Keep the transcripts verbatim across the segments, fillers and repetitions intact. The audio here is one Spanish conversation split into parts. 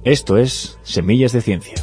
Esto es Semillas de Ciencia.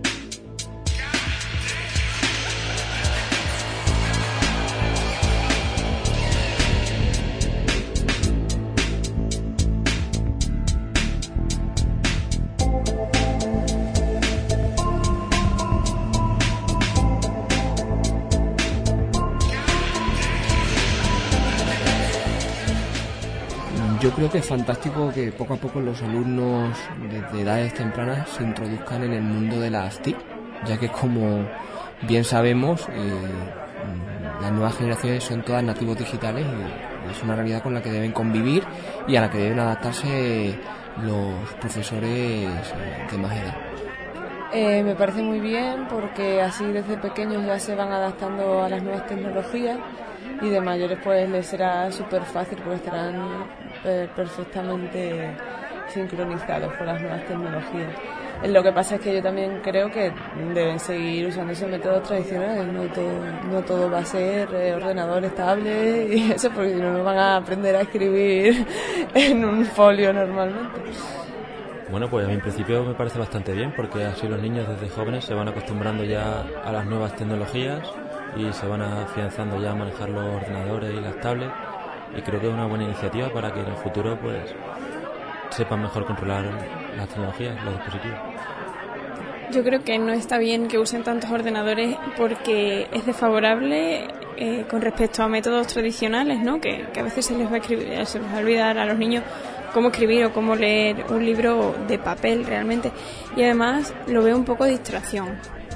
Yo creo que es fantástico que poco a poco los alumnos desde edades tempranas se introduzcan en el mundo de las T I C, ya que como bien sabemos, eh, las nuevas generaciones son todas nativos digitales y es una realidad con la que deben convivir y a la que deben adaptarse los profesores de más edad. Eh, me parece muy bien porque así desde pequeños ya se van adaptando a las nuevas tecnologías y de mayores pues les será súper fácil porque estarán eh, perfectamente sincronizados con las nuevas tecnologías. Lo que pasa es que yo también creo que deben seguir usando esos métodos tradicionales, no todo, no todo va a ser eh, ordenador estable y eso, porque si no, no van a aprender a escribir en un folio normalmente. Bueno, pues a mí en principio me parece bastante bien porque así los niños desde jóvenes se van acostumbrando ya a las nuevas tecnologías y se van afianzando ya a manejar los ordenadores y las tablets, y creo que es una buena iniciativa para que en el futuro pues sepan mejor controlar las tecnologías, los dispositivos. Yo creo que no está bien que usen tantos ordenadores porque es desfavorable eh, con respecto a métodos tradicionales, ¿no? Que, que a veces se les va a escribir, se les va a olvidar a los niños cómo escribir o cómo leer un libro de papel realmente, y además lo veo un poco de distracción.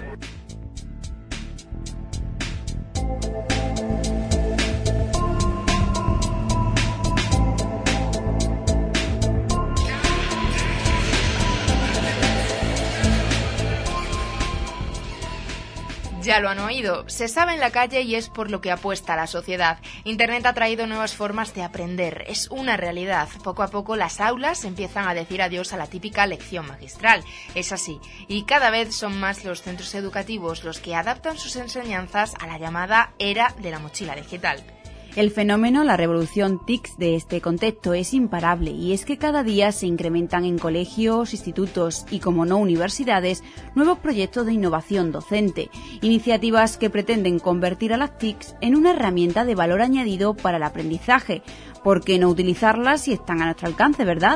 Ya lo han oído, se sabe en la calle y es por lo que apuesta la sociedad. Internet ha traído nuevas formas de aprender, es una realidad. Poco a poco las aulas empiezan a decir adiós a la típica lección magistral, es así. Y cada vez son más los centros educativos los que adaptan sus enseñanzas a la llamada era de la mochila digital. El fenómeno, la revolución T I C de este contexto es imparable, y es que cada día se incrementan en colegios, institutos y, como no, universidades, nuevos proyectos de innovación docente, iniciativas que pretenden convertir a las T I C en una herramienta de valor añadido para el aprendizaje. ¿Por qué no utilizarlas si están a nuestro alcance, verdad?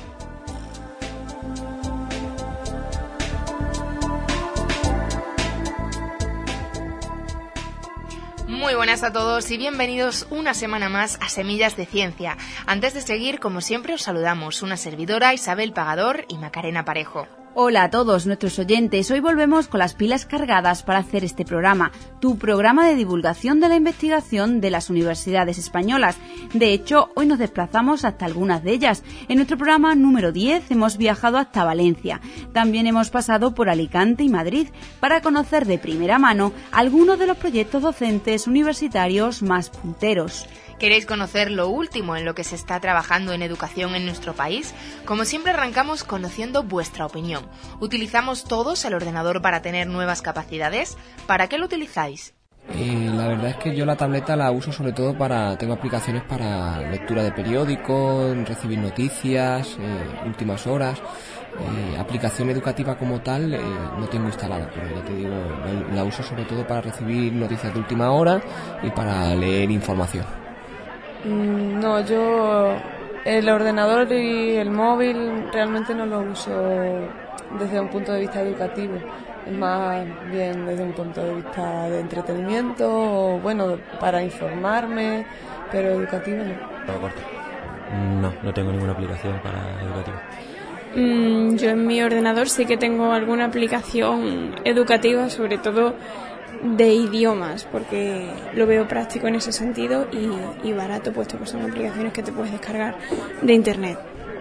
Muy buenas a todos y bienvenidos una semana más a Semillas de Ciencia. Antes de seguir, como siempre, os saludamos una servidora, Isabel Pagador y Macarena Parejo. Hola a todos nuestros oyentes, hoy volvemos con las pilas cargadas para hacer este programa, tu programa de divulgación de la investigación de las universidades españolas. De hecho, hoy nos desplazamos hasta algunas de ellas. En nuestro programa número diez hemos viajado hasta Valencia. También hemos pasado por Alicante y Madrid para conocer de primera mano algunos de los proyectos docentes universitarios más punteros. ¿Queréis conocer lo último en lo que se está trabajando en educación en nuestro país? Como siempre, arrancamos conociendo vuestra opinión. ¿Utilizamos todos el ordenador para tener nuevas capacidades? ¿Para qué lo utilizáis? Eh, la verdad es que yo la tableta la uso sobre todo para... Tengo aplicaciones para lectura de periódicos, recibir noticias, eh, últimas horas. Eh, aplicación educativa como tal eh, no tengo instalada, pero ya te digo, la, la uso sobre todo para recibir noticias de última hora y para leer información. No, yo el ordenador y el móvil realmente no lo uso desde un punto de vista educativo, es más bien desde un punto de vista de entretenimiento o bueno, para informarme, pero educativo no. No, no tengo ninguna aplicación para educativo. Mm, yo en mi ordenador sí que tengo alguna aplicación educativa, sobre todo de idiomas, porque lo veo práctico en ese sentido y, y barato, puesto que son aplicaciones que te puedes descargar de internet.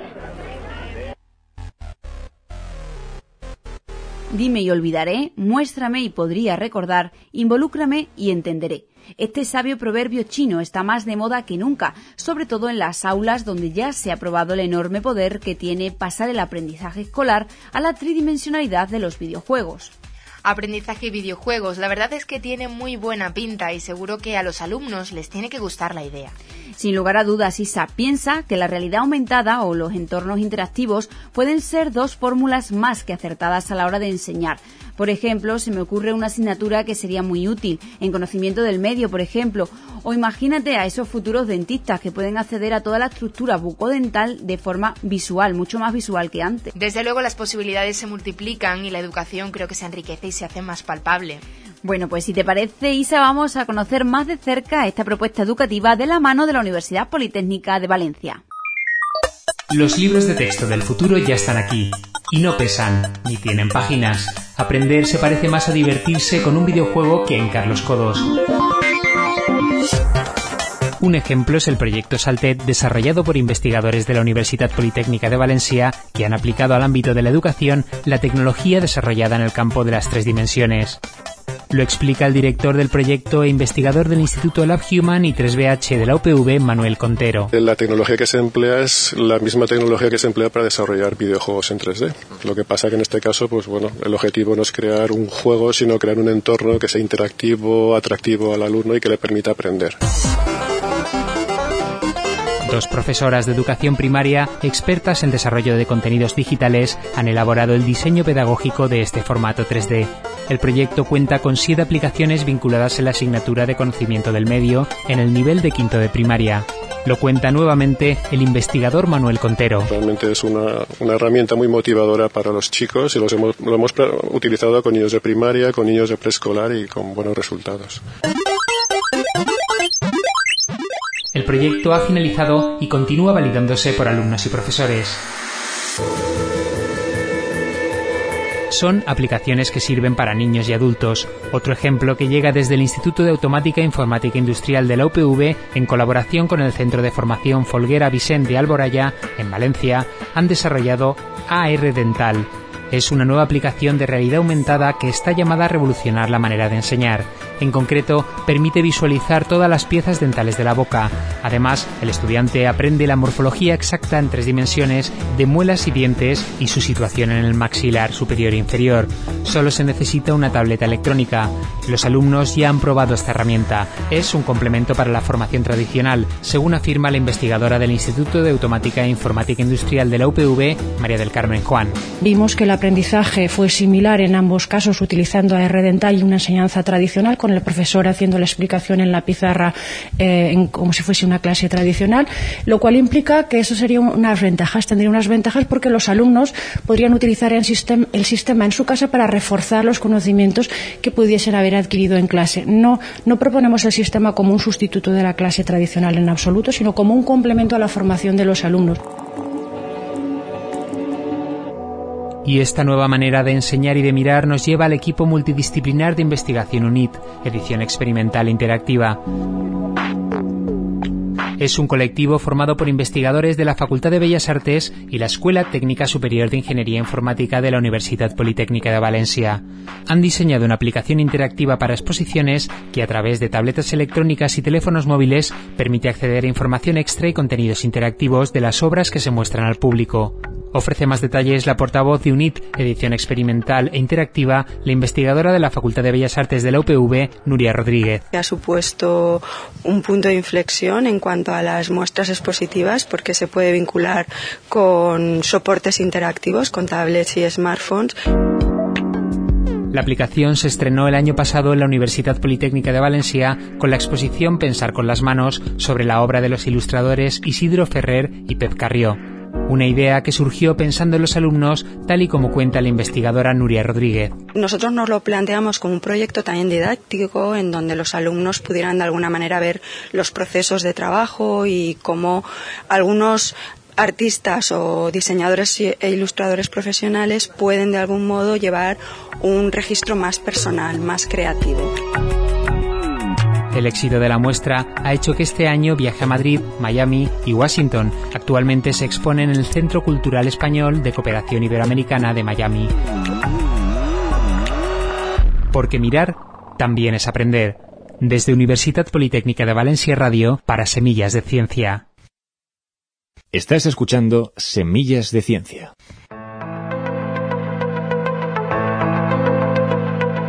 Dime y olvidaré, muéstrame y podría recordar, involúcrame y entenderé. Este sabio proverbio chino está más de moda que nunca, sobre todo en las aulas donde ya se ha probado el enorme poder que tiene pasar el aprendizaje escolar a la tridimensionalidad de los videojuegos. Aprendizaje y videojuegos. La verdad es que tiene muy buena pinta y seguro que a los alumnos les tiene que gustar la idea. Sin lugar a dudas, Isa piensa que la realidad aumentada o los entornos interactivos pueden ser dos fórmulas más que acertadas a la hora de enseñar. Por ejemplo, se me ocurre una asignatura que sería muy útil en conocimiento del medio, por ejemplo, o imagínate a esos futuros dentistas que pueden acceder a toda la estructura bucodental de forma visual, mucho más visual que antes. Desde luego las posibilidades se multiplican y la educación creo que se enriquece y se hace más palpable. Bueno, pues si te parece, Isa, vamos a conocer más de cerca esta propuesta educativa de la mano de la Universidad Politécnica de Valencia. Los libros de texto del futuro ya están aquí y no pesan ni tienen páginas. Aprender se parece más a divertirse con un videojuego que hincar los codos. Un ejemplo es el proyecto Saltet, desarrollado por investigadores de la Universidad Politécnica de Valencia, que han aplicado al ámbito de la educación la tecnología desarrollada en el campo de las tres dimensiones. Lo explica el director del proyecto e investigador del Instituto Lab Human y tres B H de la U P V, Manuel Contero. La tecnología que se emplea es la misma tecnología que se emplea para desarrollar videojuegos en tres D. Lo que pasa que en este caso, pues bueno, el objetivo no es crear un juego, sino crear un entorno que sea interactivo, atractivo al alumno y que le permita aprender. Dos profesoras de educación primaria, expertas en desarrollo de contenidos digitales, han elaborado el diseño pedagógico de este formato tres D. El proyecto cuenta con siete aplicaciones vinculadas en la asignatura de conocimiento del medio en el nivel de quinto de primaria. Lo cuenta nuevamente el investigador Manuel Contero. Realmente es una, una herramienta muy motivadora para los chicos y los hemos, lo hemos utilizado con niños de primaria, con niños de preescolar y con buenos resultados. El proyecto ha finalizado y continúa validándose por alumnos y profesores. Son aplicaciones que sirven para niños y adultos. Otro ejemplo que llega desde el Instituto de Automática e Informática Industrial de la U P V, en colaboración con el Centro de Formación Folguera Vicent de Alboraya, en Valencia, han desarrollado A R Dental. Es una nueva aplicación de realidad aumentada que está llamada a revolucionar la manera de enseñar. En concreto, permite visualizar todas las piezas dentales de la boca. Además, el estudiante aprende la morfología exacta en tres dimensiones de muelas y dientes y su situación en el maxilar superior e inferior. Solo se necesita una tableta electrónica. Los alumnos ya han probado esta herramienta. Es un complemento para la formación tradicional, según afirma la investigadora del Instituto de Automática e Informática Industrial de la U P V, María del Carmen Juan. Vimos que el aprendizaje fue similar en ambos casos, utilizando A R Dental y una enseñanza tradicional, con el profesor haciendo la explicación en la pizarra eh, en, como si fuese una clase tradicional, lo cual implica que eso sería unas ventajas, tendría unas ventajas porque los alumnos podrían utilizar el, sistem, el sistema en su casa para reforzar los conocimientos que pudiesen haber adquirido en clase. No, no proponemos el sistema como un sustituto de la clase tradicional en absoluto, sino como un complemento a la formación de los alumnos. Y esta nueva manera de enseñar y de mirar nos lleva al equipo multidisciplinar de investigación U N I T, Edición Experimental Interactiva. Es un colectivo formado por investigadores de la Facultad de Bellas Artes y la Escuela Técnica Superior de Ingeniería Informática de la Universidad Politécnica de Valencia. Han diseñado una aplicación interactiva para exposiciones que, a través de tabletas electrónicas y teléfonos móviles, permite acceder a información extra y contenidos interactivos de las obras que se muestran al público. Ofrece más detalles la portavoz de U N I T, Edición Experimental e Interactiva, la investigadora de la Facultad de Bellas Artes de la U P V, Nuria Rodríguez. Ha supuesto un punto de inflexión en cuanto a las muestras expositivas, porque se puede vincular con soportes interactivos, con tablets y smartphones. La aplicación se estrenó el año pasado en la Universidad Politécnica de Valencia con la exposición Pensar con las manos sobre la obra de los ilustradores Isidro Ferrer y Pep Carrió. Una idea que surgió pensando en los alumnos, tal y como cuenta la investigadora Nuria Rodríguez. Nosotros nos lo planteamos como un proyecto también didáctico, en donde los alumnos pudieran de alguna manera ver los procesos de trabajo y cómo algunos artistas o diseñadores e ilustradores profesionales pueden de algún modo llevar un registro más personal, más creativo. El éxito de la muestra ha hecho que este año viaje a Madrid, Miami y Washington. Actualmente se expone en el Centro Cultural Español de Cooperación Iberoamericana de Miami. Porque mirar también es aprender. Desde Universidad Politécnica de Valencia Radio, para Semillas de Ciencia. Estás escuchando Semillas de Ciencia.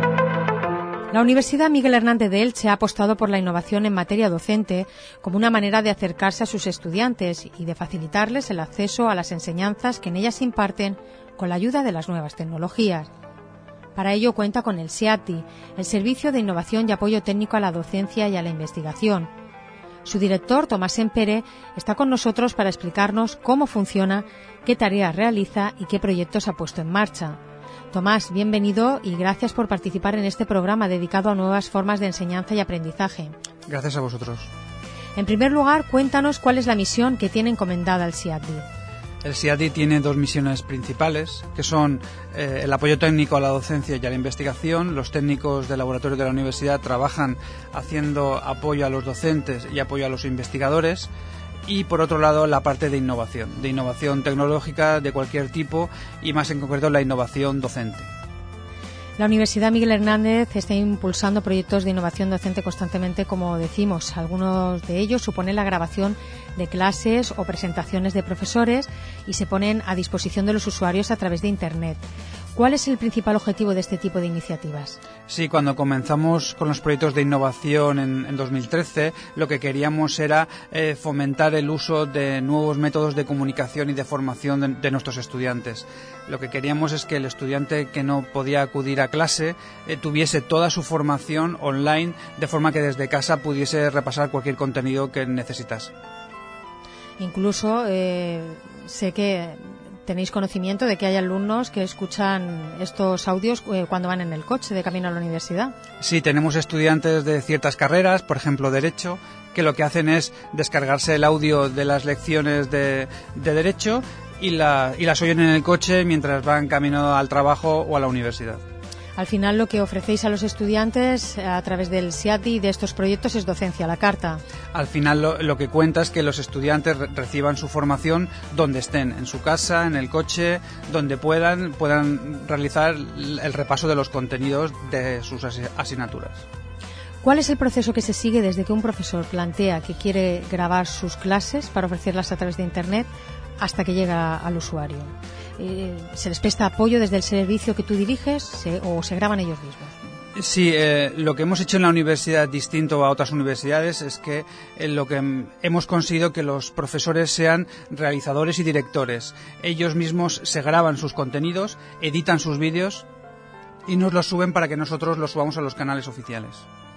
La Universidad Miguel Hernández de Elche ha apostado por la innovación en materia docente como una manera de acercarse a sus estudiantes y de facilitarles el acceso a las enseñanzas que en ellas se imparten con la ayuda de las nuevas tecnologías. Para ello cuenta con el SEATI, el Servicio de Innovación y Apoyo Técnico a la Docencia y a la Investigación. Su director, Tomás Empere, está con nosotros para explicarnos cómo funciona, qué tareas realiza y qué proyectos ha puesto en marcha. Tomás, bienvenido y gracias por participar en este programa dedicado a nuevas formas de enseñanza y aprendizaje. Gracias a vosotros. En primer lugar, cuéntanos cuál es la misión que tiene encomendada el SEATI. El SEATI tiene dos misiones principales, que son eh, el apoyo técnico a la docencia y a la investigación. Los técnicos del laboratorio de la universidad trabajan haciendo apoyo a los docentes y apoyo a los investigadores. Y, por otro lado, la parte de innovación, de innovación tecnológica de cualquier tipo y, más en concreto, la innovación docente. La Universidad Miguel Hernández está impulsando proyectos de innovación docente constantemente, como decimos. Algunos de ellos suponen la grabación de clases o presentaciones de profesores y se ponen a disposición de los usuarios a través de Internet. ¿Cuál es el principal objetivo de este tipo de iniciativas? Sí, cuando comenzamos con los proyectos de innovación en, en dos mil trece, lo que queríamos era eh, fomentar el uso de nuevos métodos de comunicación y de formación de, de nuestros estudiantes. Lo que queríamos es que el estudiante que no podía acudir a clase eh, tuviese toda su formación online, de forma que desde casa pudiese repasar cualquier contenido que necesitase. Incluso eh, sé que tenéis conocimiento de que hay alumnos que escuchan estos audios eh, cuando van en el coche de camino a la universidad. Sí, tenemos estudiantes de ciertas carreras, por ejemplo Derecho, que lo que hacen es descargarse el audio de las lecciones de, de Derecho y, la, y las oyen en el coche mientras van camino al trabajo o a la universidad. Al final lo que ofrecéis a los estudiantes a través del SEATI y de estos proyectos es docencia a la carta. Al final lo, lo que cuenta es que los estudiantes re- reciban su formación donde estén, en su casa, en el coche, donde puedan, puedan realizar el repaso de los contenidos de sus as- asignaturas. ¿Cuál es el proceso que se sigue desde que un profesor plantea que quiere grabar sus clases para ofrecerlas a través de Internet hasta que llega al usuario? Eh, ¿Se les presta apoyo desde el servicio que tú diriges se, o se graban ellos mismos? Sí, eh, lo que hemos hecho en la universidad distinto a otras universidades es que eh, lo que mm, hemos conseguido que los profesores sean realizadores y directores. Ellos mismos se graban sus contenidos, editan sus vídeos y nos los suben para que nosotros los subamos a los canales oficiales.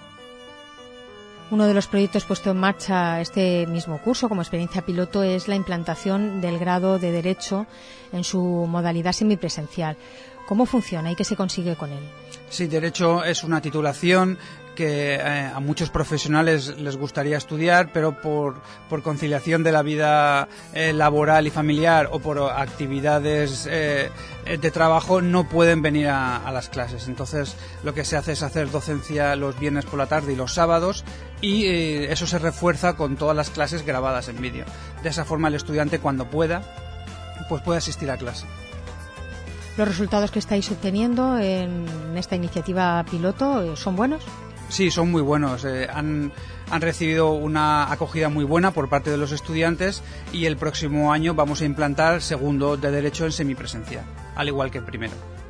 Uno de los proyectos puesto en marcha este mismo curso como experiencia piloto es la implantación del grado de Derecho en su modalidad semipresencial. ¿Cómo funciona y qué se consigue con él? Sí, Derecho es una titulación que eh, a muchos profesionales les gustaría estudiar, pero por, por conciliación de la vida eh, laboral y familiar o por actividades eh, de trabajo no pueden venir a, a las clases. Entonces lo que se hace es hacer docencia los viernes por la tarde y los sábados y eh, eso se refuerza con todas las clases grabadas en vídeo. De esa forma el estudiante cuando pueda pues puede asistir a clase. ¿Los resultados que estáis obteniendo en esta iniciativa piloto son buenos? Sí, son muy buenos. Eh, han, han recibido una acogida muy buena por parte de los estudiantes y el próximo año vamos a implantar segundo de Derecho en semipresencial, al igual que el primero.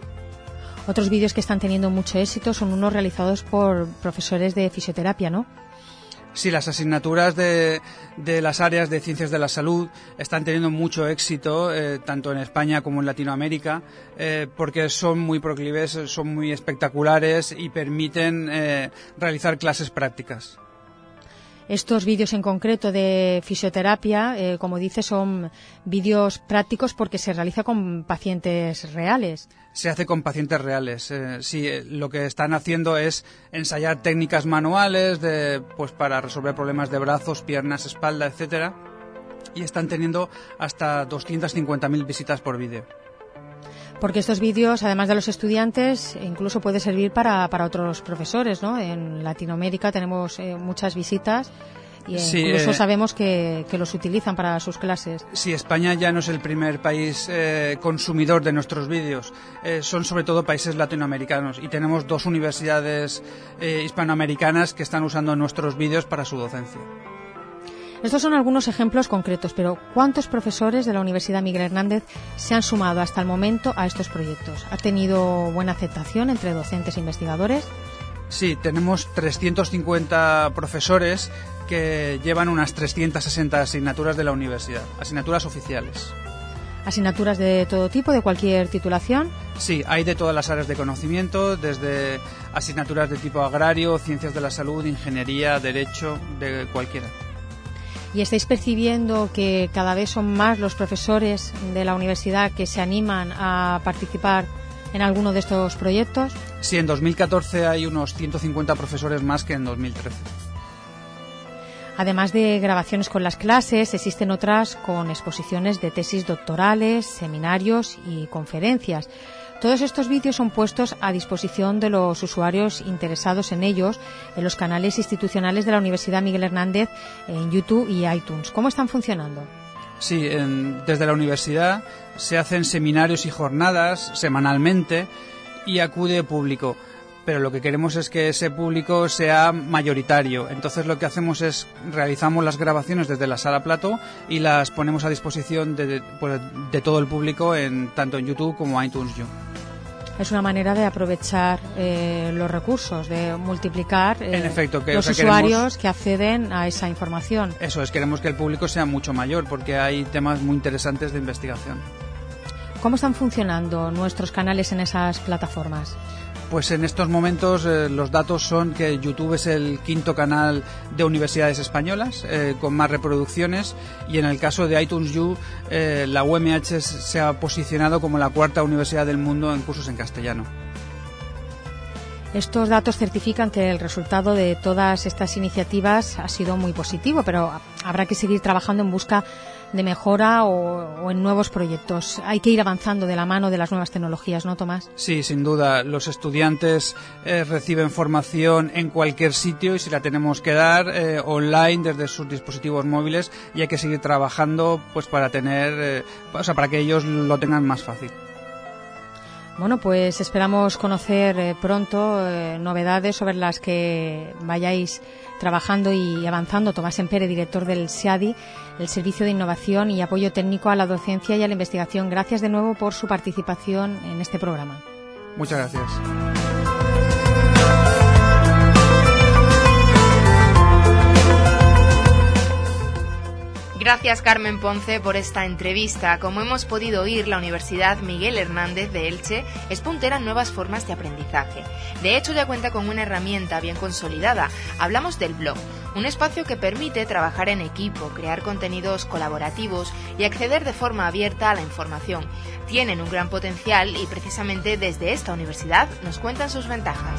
Otros vídeos que están teniendo mucho éxito son unos realizados por profesores de fisioterapia, ¿no? Sí, las asignaturas de, de las áreas de ciencias de la salud están teniendo mucho éxito, eh, tanto en España como en Latinoamérica, eh, porque son muy proclives, son muy espectaculares y permiten eh, realizar clases prácticas. Estos vídeos en concreto de fisioterapia, eh, como dice, son vídeos prácticos porque se realiza con pacientes reales. Se hace con pacientes reales. Eh, sí, eh, lo que están haciendo es ensayar técnicas manuales de, pues, para resolver problemas de brazos, piernas, espalda, etcétera, y están teniendo hasta doscientas cincuenta mil visitas por vídeo. Porque estos vídeos, además de los estudiantes, incluso puede servir para, para otros profesores, ¿no? En Latinoamérica tenemos eh, muchas visitas y sí, incluso eh, sabemos que, que los utilizan para sus clases. Sí, España ya no es el primer país eh, consumidor de nuestros vídeos, eh, son sobre todo países latinoamericanos y tenemos dos universidades eh, hispanoamericanas que están usando nuestros vídeos para su docencia. Estos son algunos ejemplos concretos, pero ¿cuántos profesores de la Universidad Miguel Hernández se han sumado hasta el momento a estos proyectos? ¿Ha tenido buena aceptación entre docentes e investigadores? Sí, tenemos trescientos cincuenta profesores que llevan unas trescientas sesenta asignaturas de la universidad, asignaturas oficiales. ¿Asignaturas de todo tipo, de cualquier titulación? Sí, hay de todas las áreas de conocimiento, desde asignaturas de tipo agrario, ciencias de la salud, ingeniería, derecho, de cualquiera. ¿Y estáis percibiendo que cada vez son más los profesores de la universidad que se animan a participar en alguno de estos proyectos? Sí, en dos mil catorce hay unos ciento cincuenta profesores más que en dos mil trece. Además de grabaciones con las clases, existen otras con exposiciones de tesis doctorales, seminarios y conferencias. Todos estos vídeos son puestos a disposición de los usuarios interesados en ellos en los canales institucionales de la Universidad Miguel Hernández en YouTube y iTunes. ¿Cómo están funcionando? Sí, en, desde la universidad se hacen seminarios y jornadas semanalmente y acude público. Pero lo que queremos es que ese público sea mayoritario. Entonces lo que hacemos es realizamos las grabaciones desde la sala plató y las ponemos a disposición de, de, pues, de todo el público en tanto en YouTube como iTunes U. Es una manera de aprovechar eh, los recursos, de multiplicar eh, en efecto, que, los o sea, usuarios queremos, que acceden a esa información. Eso es, queremos que el público sea mucho mayor porque hay temas muy interesantes de investigación. ¿Cómo están funcionando nuestros canales en esas plataformas? Pues en estos momentos eh, los datos son que YouTube es el quinto canal de universidades españolas eh, con más reproducciones y en el caso de iTunes U eh, la U M H se ha posicionado como la cuarta universidad del mundo en cursos en castellano. Estos datos certifican que el resultado de todas estas iniciativas ha sido muy positivo, pero habrá que seguir trabajando en busca de mejora o, o en nuevos proyectos. Hay que ir avanzando de la mano de las nuevas tecnologías, ¿no, Tomás? Sí, sin duda. Los estudiantes eh, reciben formación en cualquier sitio y si la tenemos que dar eh, online desde sus dispositivos móviles y hay que seguir trabajando pues para tener, eh, o sea, para que ellos lo tengan más fácil. Bueno, pues esperamos conocer eh, pronto eh, novedades sobre las que vayáis trabajando y avanzando. Tomás Empere, director del SEADI, el Servicio de Innovación y Apoyo Técnico a la Docencia y a la Investigación. Gracias de nuevo por su participación en este programa. Muchas gracias. Gracias, Carmen Ponce, por esta entrevista. Como hemos podido oír, la Universidad Miguel Hernández de Elche es puntera en nuevas formas de aprendizaje. De hecho, ya cuenta con una herramienta bien consolidada. Hablamos del blog, un espacio que permite trabajar en equipo, crear contenidos colaborativos y acceder de forma abierta a la información. Tienen un gran potencial y precisamente desde esta universidad nos cuentan sus ventajas.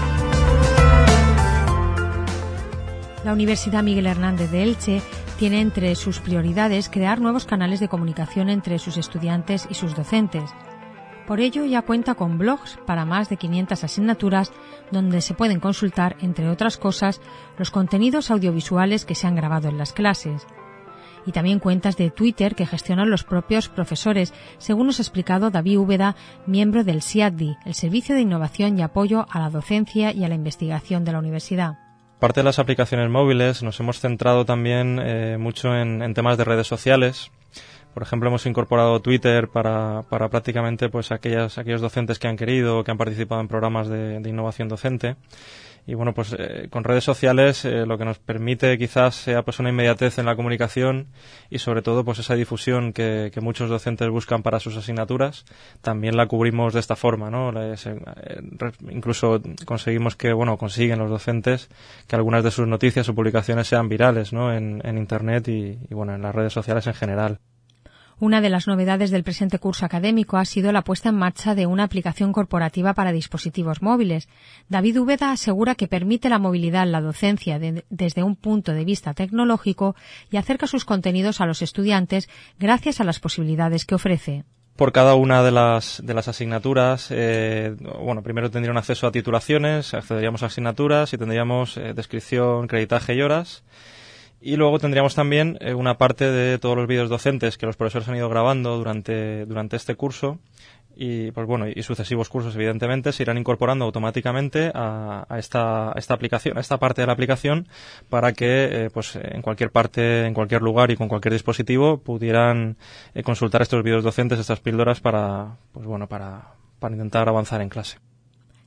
La Universidad Miguel Hernández de Elche tiene entre sus prioridades crear nuevos canales de comunicación entre sus estudiantes y sus docentes. Por ello ya cuenta con blogs para más de quinientas asignaturas donde se pueden consultar, entre otras cosas, los contenidos audiovisuales que se han grabado en las clases. Y también cuentas de Twitter que gestionan los propios profesores, según nos ha explicado David Úbeda, miembro del SIADI, el Servicio de Innovación y Apoyo a la Docencia y a la Investigación de la Universidad. Aparte de las aplicaciones móviles, nos hemos centrado también eh, mucho en, en temas de redes sociales. Por ejemplo, hemos incorporado Twitter para, para prácticamente pues aquellas, aquellos docentes que han querido o que han participado en programas de, de innovación docente. Y bueno, pues eh, con redes sociales eh, lo que nos permite quizás sea pues una inmediatez en la comunicación y sobre todo pues esa difusión que, que muchos docentes buscan para sus asignaturas, también la cubrimos de esta forma, ¿no? Les, eh, incluso conseguimos que, bueno, consiguen los docentes que algunas de sus noticias o publicaciones sean virales, ¿no? En, en Internet y, y bueno, en las redes sociales en general. Una de las novedades del presente curso académico ha sido la puesta en marcha de una aplicación corporativa para dispositivos móviles. David Úbeda asegura que permite la movilidad en la docencia de, desde un punto de vista tecnológico y acerca sus contenidos a los estudiantes gracias a las posibilidades que ofrece. Por cada una de las, de las asignaturas, eh, bueno, primero tendrían acceso a titulaciones, accederíamos a asignaturas y tendríamos eh, descripción, creditaje y horas. Y luego tendríamos también eh, una parte de todos los vídeos docentes que los profesores han ido grabando durante, durante este curso y, pues bueno, y sucesivos cursos, evidentemente, se irán incorporando automáticamente a, a, esta, a esta aplicación, a esta parte de la aplicación para que, eh, pues en cualquier parte, en cualquier lugar y con cualquier dispositivo pudieran eh, consultar estos vídeos docentes, estas píldoras para, pues bueno, para, para intentar avanzar en clase.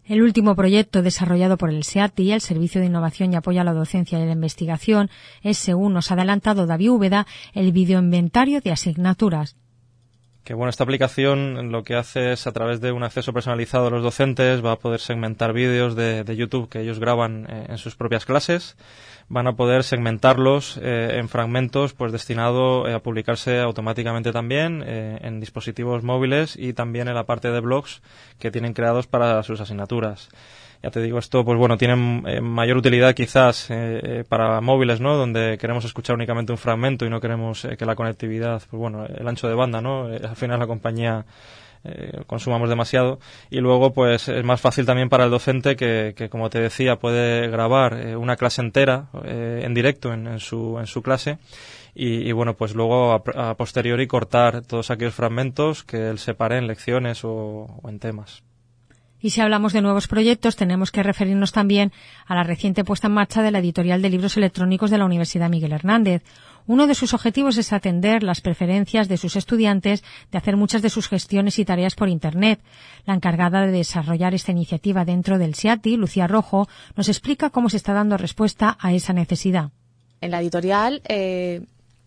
El último proyecto desarrollado por el SEATI, el Servicio de Innovación y Apoyo a la Docencia y la Investigación, es, según nos ha adelantado David Úbeda, el videoinventario de asignaturas. Que bueno, esta aplicación lo que hace es, a través de un acceso personalizado a los docentes, va a poder segmentar vídeos de, de YouTube que ellos graban eh, en sus propias clases. Van a poder segmentarlos eh, en fragmentos pues destinado eh, a publicarse automáticamente también eh, en dispositivos móviles y también en la parte de blogs que tienen creados para sus asignaturas. Ya te digo, esto pues bueno, tiene eh, mayor utilidad quizás eh, para móviles, ¿no? Donde queremos escuchar únicamente un fragmento y no queremos eh, que la conectividad, pues bueno, el ancho de banda, ¿no? Eh, al final la compañía eh, consumamos demasiado. Y luego pues es más fácil también para el docente que, que como te decía, puede grabar eh, una clase entera eh, en directo en, en su en su clase. Y, y bueno, pues luego a, a posteriori cortar todos aquellos fragmentos que él separe en lecciones o, o en temas. Y si hablamos de nuevos proyectos, tenemos que referirnos también a la reciente puesta en marcha de la editorial de libros electrónicos de la Universidad Miguel Hernández. Uno de sus objetivos es atender las preferencias de sus estudiantes de hacer muchas de sus gestiones y tareas por Internet. La encargada de desarrollar esta iniciativa dentro del SEATI, Lucía Rojo, nos explica cómo se está dando respuesta a esa necesidad. En la editorial eh,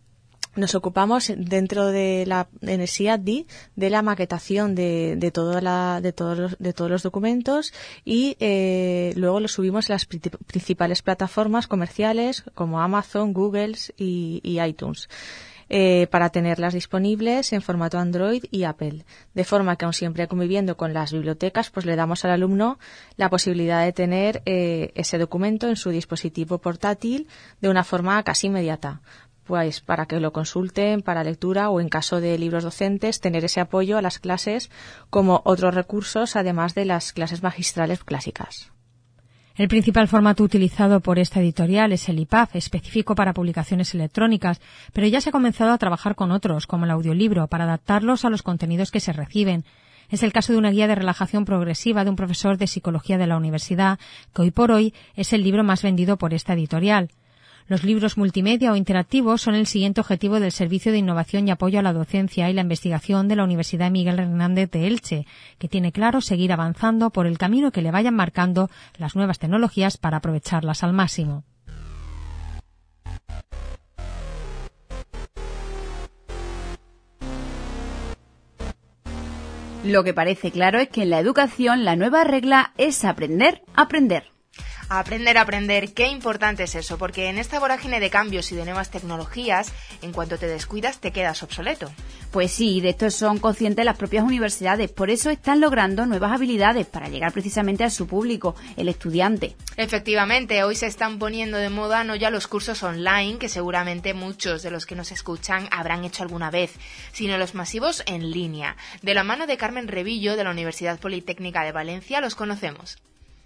nos ocupamos dentro de la en el SEATI de la maquetación de, de toda la de todos los, de todos los documentos y eh, luego los subimos a las pri- principales plataformas comerciales como Amazon, Google y, y iTunes. Eh, para tenerlas disponibles en formato Android y Apple, de forma que aun siempre conviviendo con las bibliotecas, pues le damos al alumno la posibilidad de tener eh, ese documento en su dispositivo portátil de una forma casi inmediata, pues para que lo consulten para lectura o en caso de libros docentes tener ese apoyo a las clases como otros recursos además de las clases magistrales clásicas. El principal formato utilizado por esta editorial es el I P A F, específico para publicaciones electrónicas, pero ya se ha comenzado a trabajar con otros, como el audiolibro, para adaptarlos a los contenidos que se reciben. Es el caso de una guía de relajación progresiva de un profesor de psicología de la universidad, que hoy por hoy es el libro más vendido por esta editorial. Los libros multimedia o interactivos son el siguiente objetivo del Servicio de Innovación y Apoyo a la Docencia y la Investigación de la Universidad Miguel Hernández de Elche, que tiene claro seguir avanzando por el camino que le vayan marcando las nuevas tecnologías para aprovecharlas al máximo. Lo que parece claro es que en la educación la nueva regla es aprender a aprender. Aprender a aprender, qué importante es eso, porque en esta vorágine de cambios y de nuevas tecnologías, en cuanto te descuidas te quedas obsoleto. Pues sí, de esto son conscientes las propias universidades, por eso están logrando nuevas habilidades para llegar precisamente a su público, el estudiante. Efectivamente, hoy se están poniendo de moda no ya los cursos online, que seguramente muchos de los que nos escuchan habrán hecho alguna vez, sino los masivos en línea. De la mano de Carmen Revillo, de la Universidad Politécnica de Valencia, los conocemos.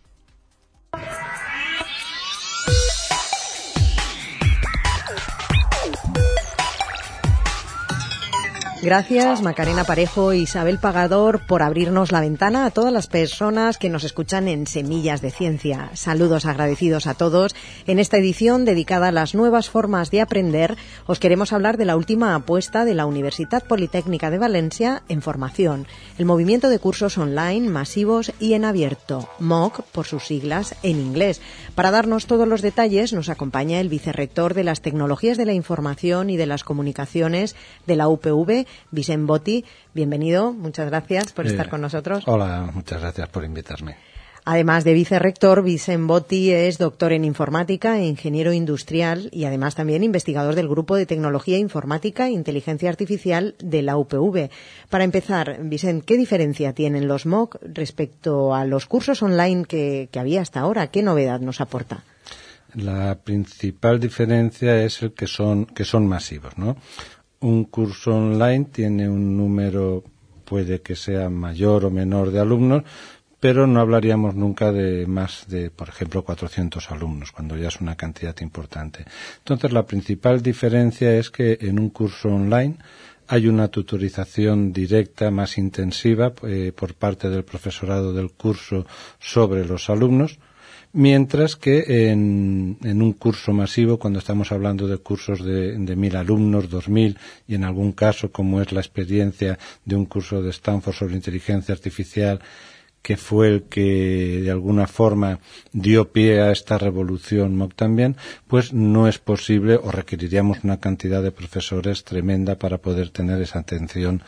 Gracias, Macarena Parejo e Isabel Pagador, por abrirnos la ventana a todas las personas que nos escuchan en Semillas de Ciencia. Saludos agradecidos a todos. En esta edición dedicada a las nuevas formas de aprender, os queremos hablar de la última apuesta de la Universidad Politécnica de Valencia en formación, el movimiento de cursos online masivos y en abierto, M O C por sus siglas en inglés. Para darnos todos los detalles nos acompaña el vicerrector de las Tecnologías de la Información y de las Comunicaciones de la U P V, Vicent Botti. Bienvenido, muchas gracias por eh, estar con nosotros. Hola, muchas gracias por invitarme. Además de vicerrector, Vicent Botti es doctor en informática e ingeniero industrial y además también investigador del Grupo de Tecnología Informática e Inteligencia Artificial de la U P V. Para empezar, Vicent, ¿qué diferencia tienen los M O C respecto a los cursos online que, que había hasta ahora? ¿Qué novedad nos aporta? La principal diferencia es el que son, que son masivos, ¿no? Un curso online tiene un número, puede que sea mayor o menor de alumnos, pero no hablaríamos nunca de más de, por ejemplo, cuatrocientos alumnos, cuando ya es una cantidad importante. Entonces, la principal diferencia es que en un curso online hay una tutorización directa más intensiva eh, por parte del profesorado del curso sobre los alumnos, mientras que en, en un curso masivo, cuando estamos hablando de cursos de, de mil alumnos, dos mil, y en algún caso, como es la experiencia de un curso de Stanford sobre inteligencia artificial, que fue el que de alguna forma dio pie a esta revolución M O O C también, pues no es posible o requeriríamos una cantidad de profesores tremenda para poder tener esa atención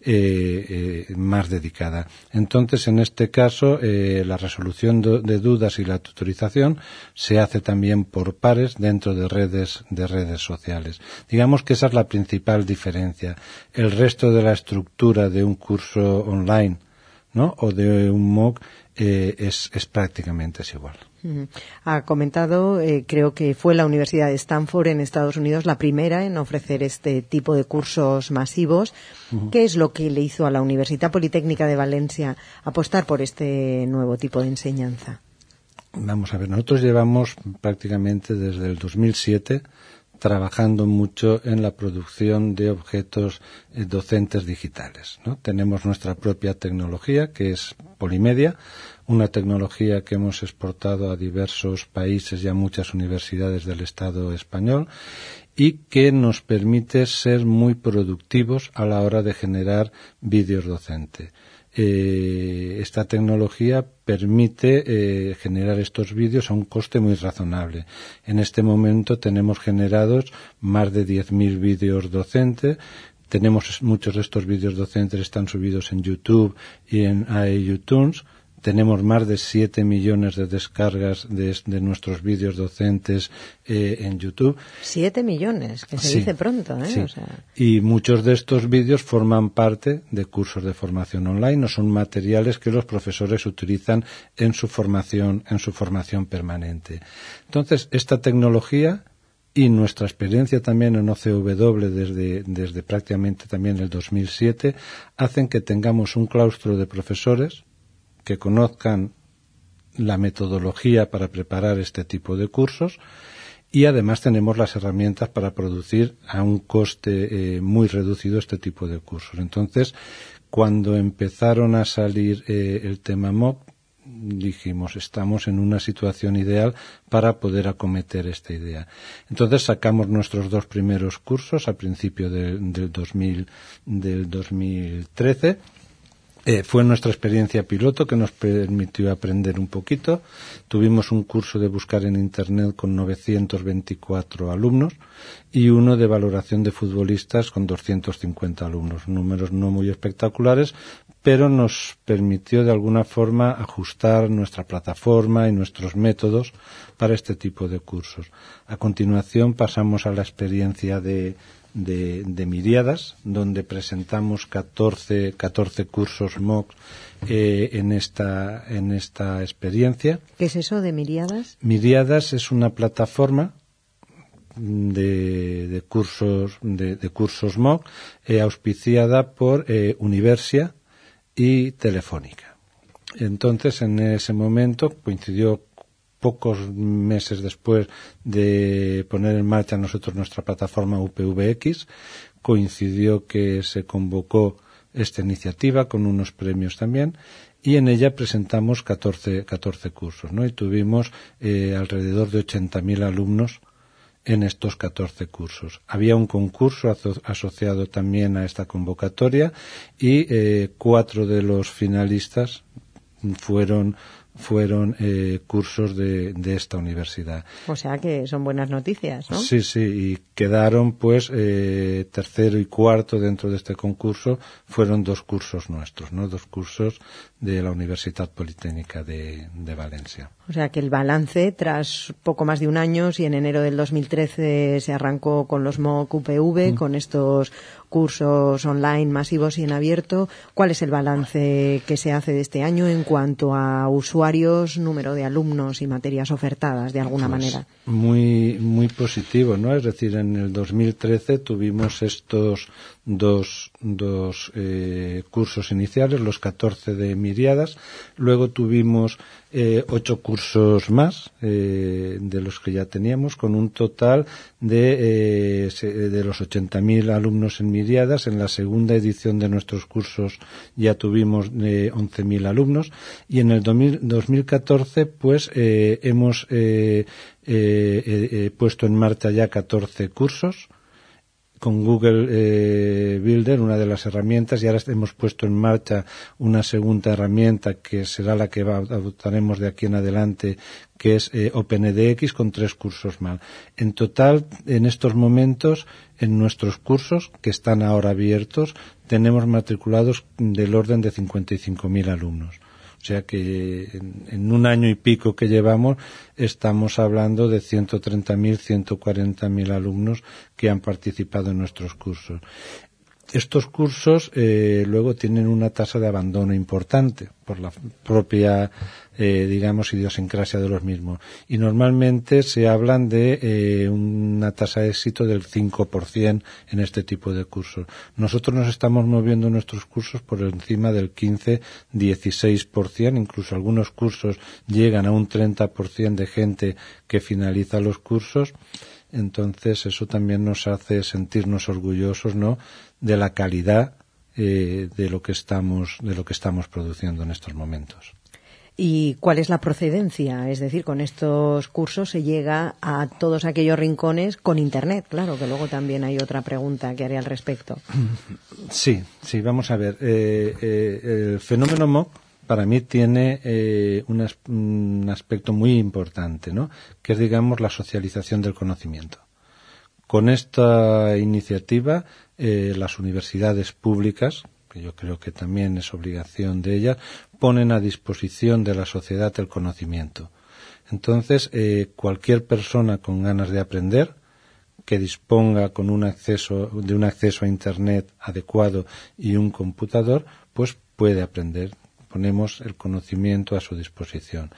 eh, eh, más dedicada. Entonces, en este caso, eh, la resolución de, de dudas y la tutorización se hace también por pares dentro de redes, de redes sociales. Digamos que esa es la principal diferencia. El resto de la estructura de un curso online, ¿no?, o de un M O O C eh, es, es prácticamente es igual. Uh-huh. Ha comentado, eh, creo que fue la Universidad de Stanford en Estados Unidos la primera en ofrecer este tipo de cursos masivos. Uh-huh. ¿Qué es lo que le hizo a la Universidad Politécnica de Valencia apostar por este nuevo tipo de enseñanza? Vamos a ver, nosotros llevamos prácticamente desde el dos mil siete trabajando mucho en la producción de objetos eh, docentes digitales, ¿no? Tenemos nuestra propia tecnología, que es Polimedia, una tecnología que hemos exportado a diversos países y a muchas universidades del Estado español y que nos permite ser muy productivos a la hora de generar vídeos docentes. Eh, esta tecnología permite eh, generar estos vídeos a un coste muy razonable. En este momento tenemos generados más de diez mil vídeos docentes. Tenemos muchos de estos vídeos docentes están subidos en YouTube y en iTunes. Tenemos más de siete millones de descargas de, de nuestros vídeos docentes eh, en YouTube. Siete millones, que se sí, dice pronto, ¿eh? Sí. O sea... Y muchos de estos vídeos forman parte de cursos de formación online, o son materiales que los profesores utilizan en su formación, en su formación permanente. Entonces, esta tecnología y nuestra experiencia también en O C W desde, desde prácticamente también el dos mil siete hacen que tengamos un claustro de profesores que conozcan la metodología para preparar este tipo de cursos y además tenemos las herramientas para producir a un coste eh, muy reducido este tipo de cursos. Entonces, cuando empezaron a salir eh, el tema M O O C, dijimos, estamos en una situación ideal para poder acometer esta idea. Entonces sacamos nuestros dos primeros cursos a principio de, del, dos mil, del dos mil trece. Eh, fue nuestra experiencia piloto que nos permitió aprender un poquito. Tuvimos un curso de buscar en Internet con novecientos veinticuatro alumnos y uno de valoración de futbolistas con doscientos cincuenta alumnos. Números no muy espectaculares, pero nos permitió de alguna forma ajustar nuestra plataforma y nuestros métodos para este tipo de cursos. A continuación pasamos a la experiencia de De, de Miriadas, donde presentamos catorce, catorce cursos M O O C eh, en esta en esta experiencia. ¿Qué es eso de Miriadas? Miriadas es una plataforma de, de cursos de, de cursos M O O C eh, auspiciada por eh, Universia y Telefónica. Entonces, en ese momento coincidió pocos meses después de poner en marcha nosotros nuestra plataforma U P V X, coincidió que se convocó esta iniciativa con unos premios también y en ella presentamos catorce, catorce cursos, ¿no? Y tuvimos eh, alrededor de ochenta mil alumnos en estos catorce cursos. Había un concurso aso- asociado también a esta convocatoria y eh, cuatro de los finalistas fueron fueron eh, cursos de, de esta universidad. O sea que son buenas noticias, ¿no? Sí, sí, y quedaron pues eh, tercero y cuarto dentro de este concurso, fueron dos cursos nuestros, ¿no? Dos cursos de la Universidad Politécnica de, de Valencia. O sea que el balance, tras poco más de un año, si en enero del dos mil trece se arrancó con los M O O C U P V, mm. con estos cursos online masivos y en abierto, ¿cuál es el balance que se hace de este año en cuanto a usuarios, número de alumnos y materias ofertadas, de alguna pues manera? Muy, muy positivo, ¿no? Es decir, en el dos mil trece tuvimos estos dos, dos eh, cursos iniciales, los catorce de Miriadas, luego tuvimos eh, ocho cursos más eh, de los que ya teníamos, con un total de, eh, de los ochenta mil alumnos en Miriadas. En la segunda edición de nuestros cursos ya tuvimos eh, once mil alumnos y en el dos mil catorce pues eh, hemos eh, eh, eh, puesto en marcha ya catorce cursos con Google eh, Builder, una de las herramientas, y ahora hemos puesto en marcha una segunda herramienta que será la que va, adoptaremos de aquí en adelante, que es eh, OpenEDX, con tres cursos más. En total, en estos momentos, en nuestros cursos, que están ahora abiertos, tenemos matriculados del orden de cincuenta y cinco mil alumnos. O sea que en, en un año y pico que llevamos estamos hablando de ciento treinta mil, ciento cuarenta mil alumnos que han participado en nuestros cursos. Estos cursos eh, luego tienen una tasa de abandono importante por la propia, eh, digamos, idiosincrasia de los mismos. Y normalmente se hablan de eh, una tasa de éxito del cinco por ciento en este tipo de cursos. Nosotros nos estamos moviendo en nuestros cursos por encima del quince a dieciséis por ciento. Incluso algunos cursos llegan a un treinta por ciento de gente que finaliza los cursos. Entonces eso también nos hace sentirnos orgullosos, ¿no?, de la calidad eh, de lo que estamos de lo que estamos produciendo en estos momentos. ¿Y cuál es la procedencia? Es decir, con estos cursos se llega a todos aquellos rincones con Internet. Claro, que luego también hay otra pregunta que haré al respecto. Sí, sí, vamos a ver. Eh, eh, el fenómeno M O O C para mí tiene eh, un, as- un aspecto muy importante, ¿no?, que es, digamos, la socialización del conocimiento. Con esta iniciativa, eh, las universidades públicas, que yo creo que también es obligación de ellas, ponen a disposición de la sociedad el conocimiento. Entonces, eh, cualquier persona con ganas de aprender, que disponga con un acceso, de un acceso a Internet adecuado y un computador, pues puede aprender. Ponemos el conocimiento a su disposición.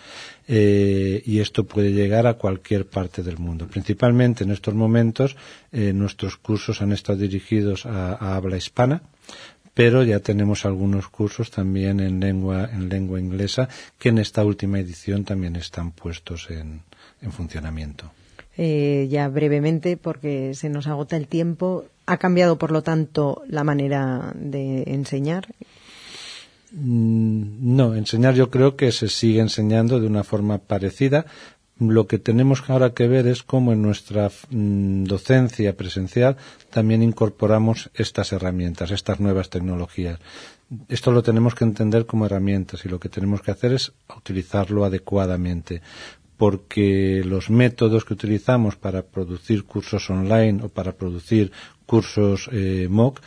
Eh, y esto puede llegar a cualquier parte del mundo. Principalmente en estos momentos, eh, nuestros cursos han estado dirigidos a, a habla hispana, pero ya tenemos algunos cursos también en lengua, en lengua inglesa, que en esta última edición también están puestos en, en funcionamiento. Eh, ya brevemente, porque se nos agota el tiempo, ¿ha cambiado, por lo tanto, la manera de enseñar? No, enseñar yo creo que se sigue enseñando de una forma parecida. Lo que tenemos ahora que ver es cómo en nuestra mm, docencia presencial también incorporamos estas herramientas, estas nuevas tecnologías. Esto lo tenemos que entender como herramientas y lo que tenemos que hacer es utilizarlo adecuadamente, porque los métodos que utilizamos para producir cursos online o para producir cursos eh, M O C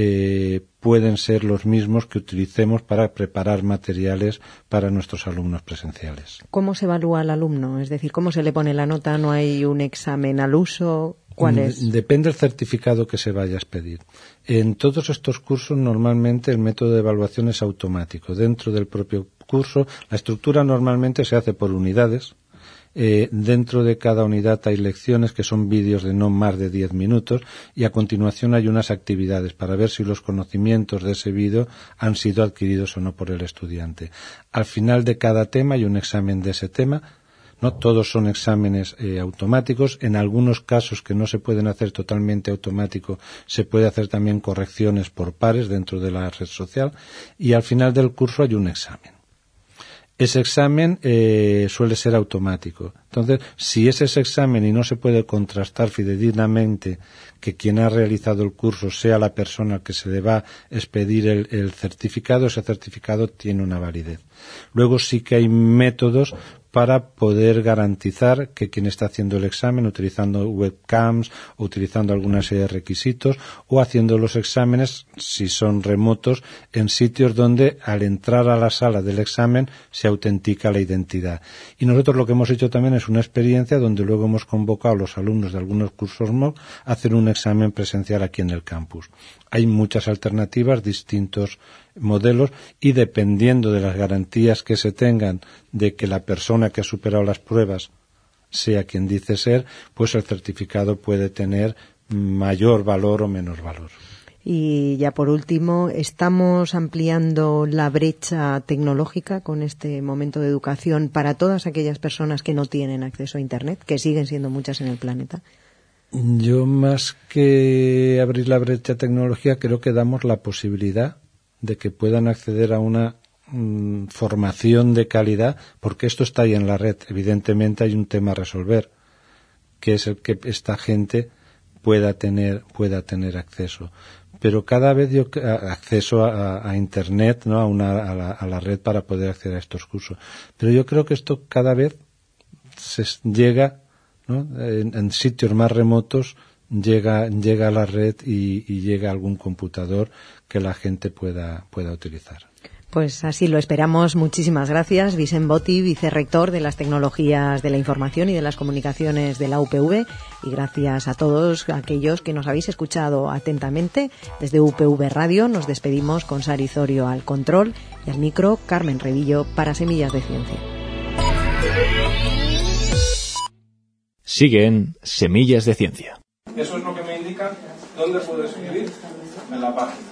eh, pueden ser los mismos que utilicemos para preparar materiales para nuestros alumnos presenciales. ¿Cómo se evalúa al alumno? Es decir, ¿cómo se le pone la nota? ¿No hay un examen al uso? ¿Cuál es? Depende del certificado que se vaya a expedir. En todos estos cursos normalmente el método de evaluación es automático. Dentro del propio curso la estructura normalmente se hace por unidades. Eh, dentro de cada unidad hay lecciones que son vídeos de no más de diez minutos y a continuación hay unas actividades para ver si los conocimientos de ese vídeo han sido adquiridos o no por el estudiante. Al final de cada tema hay un examen de ese tema. No todos son exámenes eh, automáticos. En algunos casos que no se pueden hacer totalmente automático, se puede hacer también correcciones por pares dentro de la red social y al final del curso hay un examen. Ese examen eh, suele ser automático. Entonces, si es ese examen y no se puede contrastar fidedignamente que quien ha realizado el curso sea la persona que se le va a expedir el, el certificado, ese certificado tiene una validez. Luego sí que hay métodos para poder garantizar que quien está haciendo el examen, utilizando webcams, o utilizando alguna serie de requisitos, o haciendo los exámenes, si son remotos, en sitios donde al entrar a la sala del examen se autentica la identidad. Y nosotros lo que hemos hecho también es una experiencia donde luego hemos convocado a los alumnos de algunos cursos M O C a hacer un examen presencial aquí en el campus. Hay muchas alternativas, distintos modelos, y dependiendo de las garantías que se tengan de que la persona que ha superado las pruebas sea quien dice ser, pues el certificado puede tener mayor valor o menos valor. Y ya por último, ¿estamos ampliando la brecha tecnológica con este momento de educación para todas aquellas personas que no tienen acceso a Internet, que siguen siendo muchas en el planeta? Yo, más que abrir la brecha tecnológica, creo que damos la posibilidad de que puedan acceder a una mm, formación de calidad, porque esto está ahí en la red. Evidentemente hay un tema a resolver, que es el que esta gente pueda tener pueda tener acceso. Pero cada vez yo acceso a, a internet, ¿no? a una a la, a la red para poder acceder a estos cursos. Pero yo creo que esto cada vez se llega, ¿no? en, en sitios más remotos llega llega a la red y, y llega a algún computador que la gente pueda pueda utilizar. Pues así lo esperamos. Muchísimas gracias, Vicent Botti, vicerrector de las Tecnologías de la Información y de las Comunicaciones de la U P V, y gracias a todos aquellos que nos habéis escuchado atentamente. Desde U P V Radio nos despedimos con Sari Zorio al control y al micro Carmen Revillo para Semillas de Ciencia. Sigue en Semillas de Ciencia. Eso es lo que me indica dónde puedo escribir en la página.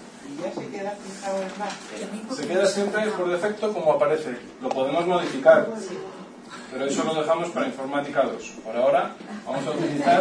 Se queda siempre por defecto como aparece. Lo podemos modificar, pero eso lo dejamos para Informática dos. Por ahora vamos a utilizar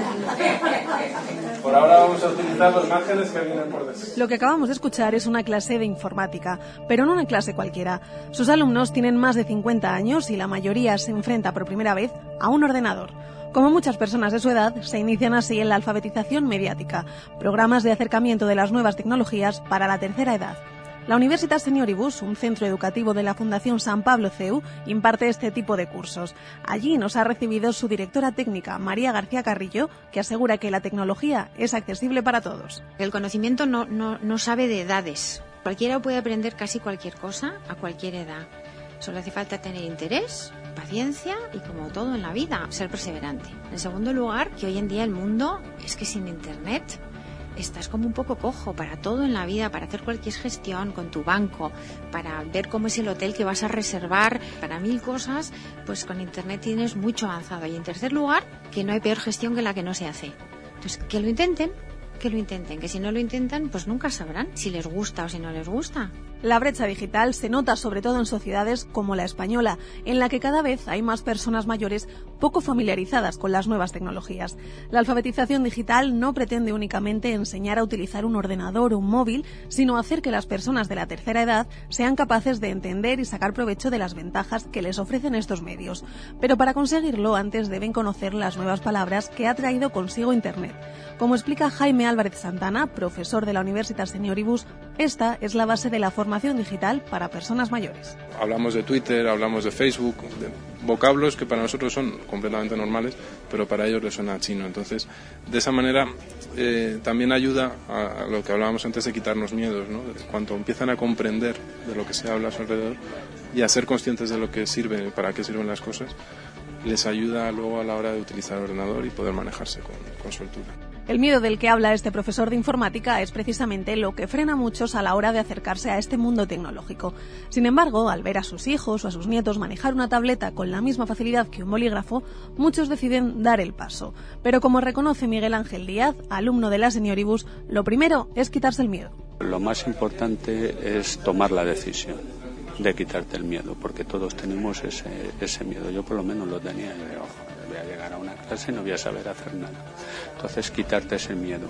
por ahora vamos a utilizar los márgenes que vienen por defecto. Lo que acabamos de escuchar es una clase de informática, pero no una clase cualquiera. Sus alumnos tienen más de cincuenta años y la mayoría se enfrenta por primera vez a un ordenador. Como muchas personas de su edad, se inician así en la alfabetización mediática, programas de acercamiento de las nuevas tecnologías para la tercera edad. La Universitas Senioribus, un centro educativo de la Fundación San Pablo C E U, imparte este tipo de cursos. Allí nos ha recibido su directora técnica, María García Carrillo, que asegura que la tecnología es accesible para todos. El conocimiento no, no, no sabe de edades. Cualquiera puede aprender casi cualquier cosa a cualquier edad. Solo hace falta tener interés, paciencia y, como todo en la vida, ser perseverante. En segundo lugar, que hoy en día el mundo es que sin Internet estás como un poco cojo para todo en la vida, para hacer cualquier gestión con tu banco, para ver cómo es el hotel que vas a reservar, para mil cosas, pues con Internet tienes mucho avanzado. Y en tercer lugar, que no hay peor gestión que la que no se hace. Entonces, que lo intenten, que lo intenten, que si no lo intentan, pues nunca sabrán si les gusta o si no les gusta. La brecha digital se nota sobre todo en sociedades como la española, en la que cada vez hay más personas mayores poco familiarizadas con las nuevas tecnologías. La alfabetización digital no pretende únicamente enseñar a utilizar un ordenador o un móvil, sino hacer que las personas de la tercera edad sean capaces de entender y sacar provecho de las ventajas que les ofrecen estos medios. Pero para conseguirlo, antes deben conocer las nuevas palabras que ha traído consigo Internet. Como explica Jaime Álvarez Santana, profesor de la Universitas Senioribus, esta es la base de la formación digital para personas mayores. Hablamos de Twitter, hablamos de Facebook, de vocablos que para nosotros son completamente normales, pero para ellos les suena chino. Entonces, de esa manera eh, también ayuda a, a lo que hablábamos antes de quitarnos miedos, ¿no? Cuando empiezan a comprender de lo que se habla a su alrededor y a ser conscientes de lo que sirve, para qué sirven las cosas, les ayuda luego a la hora de utilizar el ordenador y poder manejarse con, con soltura. El miedo del que habla este profesor de informática es precisamente lo que frena a muchos a la hora de acercarse a este mundo tecnológico. Sin embargo, al ver a sus hijos o a sus nietos manejar una tableta con la misma facilidad que un bolígrafo, muchos deciden dar el paso. Pero como reconoce Miguel Ángel Díaz, alumno de la Senioribus, lo primero es quitarse el miedo. Lo más importante es tomar la decisión de quitarte el miedo, porque todos tenemos ese, ese miedo. Yo por lo menos lo tenía. Yo digo, joder, voy a llegar a una clase y no voy a saber hacer nada. Entonces, quitarte ese miedo.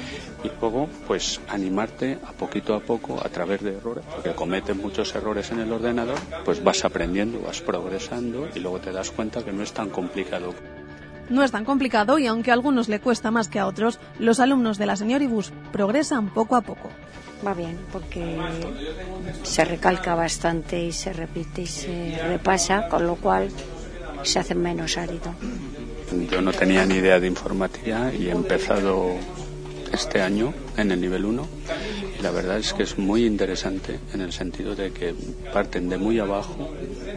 Y luego, pues, animarte a poquito a poco, a través de errores, porque cometes muchos errores en el ordenador, pues vas aprendiendo, vas progresando y luego te das cuenta que no es tan complicado. No es tan complicado y aunque a algunos le cuesta más que a otros, los alumnos de la Senioribus progresan poco a poco. Va bien, porque se recalca bastante y se repite y se repasa, con lo cual se hace menos árido. Yo no tenía ni idea de informática y he empezado este año en el nivel uno y la verdad es que es muy interesante en el sentido de que parten de muy abajo